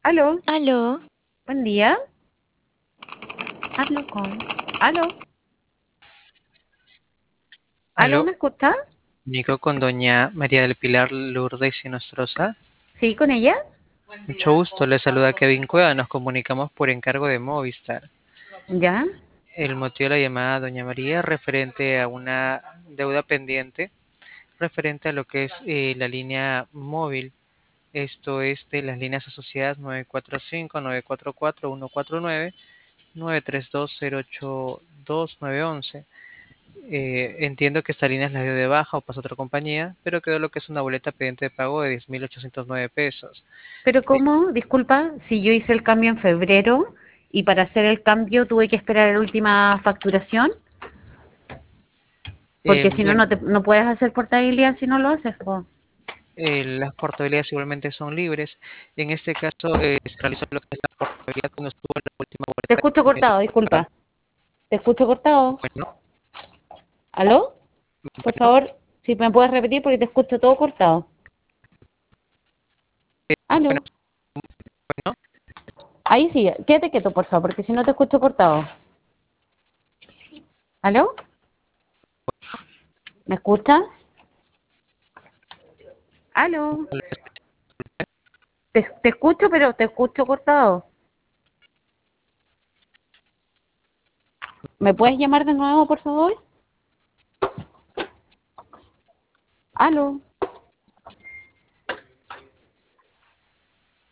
Aló, Aló, buen día. Hablo con. Aló, aló, aló, ¿me escucha? Nico con doña María del Pilar Lourdes y Nostroza. Sí, con ella. Mucho gusto, le saluda Kevin Cueva, nos comunicamos por encargo de Movistar. Ya, El motivo de la llamada, doña María, referente a una deuda pendiente, referente a lo que es la línea móvil, esto es de las líneas asociadas 945, 944, 149, 932, 082, 911. Entiendo que esta línea es la dio de baja o pasó a otra compañía, pero quedó lo que es una boleta pendiente de pago de 10.809 pesos. pero Eh, ¿cómo? Disculpa, si yo hice el cambio en febrero y para hacer el cambio tuve que esperar la última facturación, porque si no, bueno, no puedes hacer portabilidad si no lo haces, po. las portabilidades igualmente son libres. En este caso, se realizó lo que es la portabilidad cuando estuvo la última Te boleta escucho pendiente cortado, de pago. disculpa. Te escucho cortado. Bueno, ¿Aló? Por bueno, favor, si me puedes repetir porque te escucho todo cortado. bueno, ¿Aló? bueno. Ahí sí, quédate quieto, por favor, porque si no te escucho cortado. ¿Aló? ¿Me escuchas? ¿Aló? Te escucho, pero te escucho cortado. ¿Me puedes llamar de nuevo, por favor? ¿Aló?